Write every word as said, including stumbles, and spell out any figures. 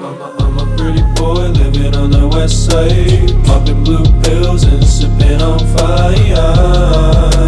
I'm a, I'm a pretty boy living on the west side, popping blue pills and sipping on fire.